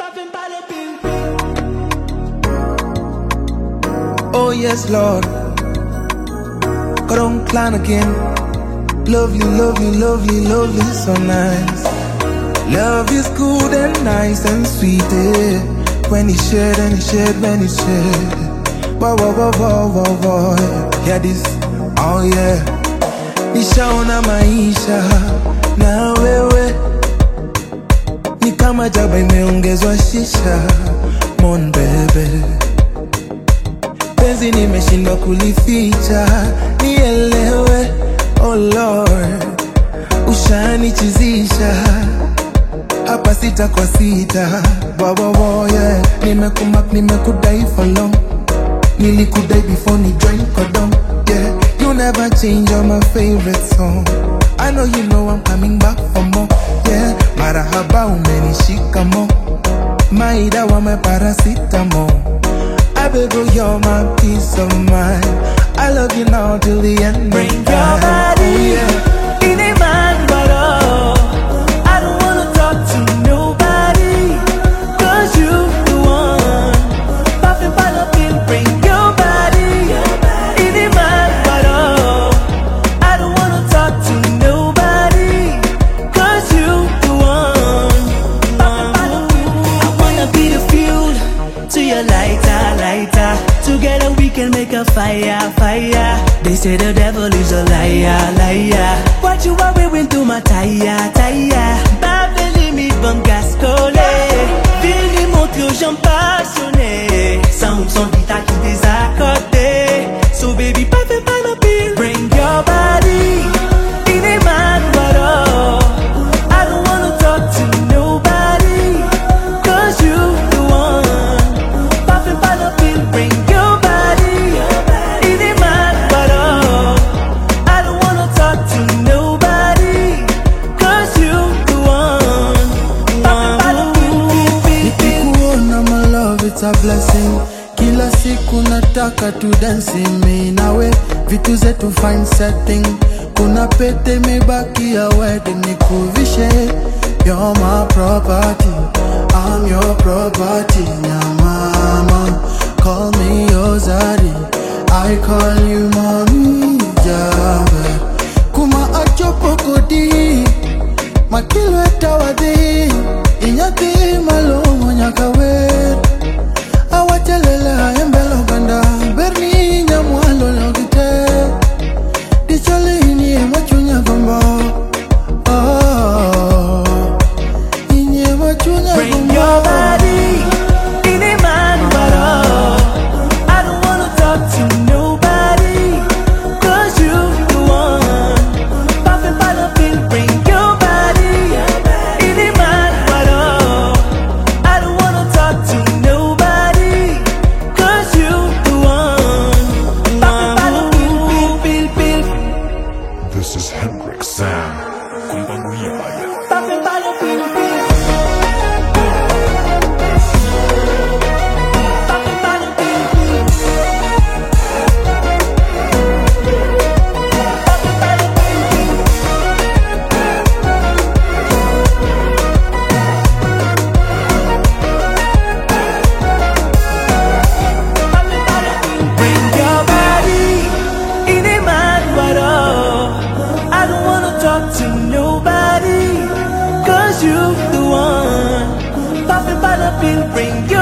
Oh yes, Lord. God on plan again. Lovely, lovely, lovely, lovely, so nice. Love is good and nice and sweet, eh? When it's shared and it's shared, when it's shared. Wow, wow, wow, wow, wow, wow. Hear this, oh yeah. Nishaona maisha na wewe ni kama jaba imeongezwa shisha. Mon bebe, penzi nimeshindwa kulificha, nielewe, oh Lord. Ushanichizisha hapa sita kwa sita. Wow, yeah. Nimekudai for long. Nilikudai before ni join kodong. Yeah, you never change, you're my favorite song. I know you know I'm coming back for more. Yeah, marahaba umenishika mo. Maida wa my paracetamol. I beg you, you're my peace of mind. I love you now till the end. Bring your body, oh, yeah. In a man, but oh, I don't wanna talk to nobody, 'cause you the one popping by the pill. Bring your body, in a man, but oh, I don't wanna talk to nobody, 'cause you the one popping by the pill. I wanna be the fuel to your lighter, lighter. Together we can make a fire, fire. They say the devil is a liar, liar. What you are wearing to my tire, tire. Babeli mi bam gascole. Vini montre aux gens passionnés. 100% d'Ita qui désaccordé. So baby, pas fait pas la pile. Bring your body, in a man, but oh, I don't wanna talk to nobody, 'cause you the one popping by the pill. Bring your body, in a man, but oh, I don't wanna talk to nobody, 'cause you the one popping by the pill. Nikikuona my love, it's a blessing. Kila siku nataka tu dancing, me nawe vitu zetu fine setting. Kuna pete mebaki ya wedding nikuvishe. You're my property, I'm your property. Nyamama, call me your zaddy, I call you mommy jabe. Kuma achopo kodi, makilo etawadi. Inyati malongo nyakawe. Awatelela embelo ganda, berni nyamwalo logite. Dichole ini machunya gombo. Oh, ini machunya gombo. Bring your body, in a man, but oh, I don't wanna talk to nobody, 'cause you the one popping by the pill. Bring your body, in a man, but oh, I don't wanna talk to nobody, 'cause you the one popping by the pill, pill. This is Hendrik Sam. Kumbangu Yaya. Popping by the pill, pill. Popping by the pill, pill. Popping by the pill, pill. Popping by the pill. Bring your body, in a man, but oh, I don't wanna talk to nobody, 'cause you the one popping by the pill. Bring your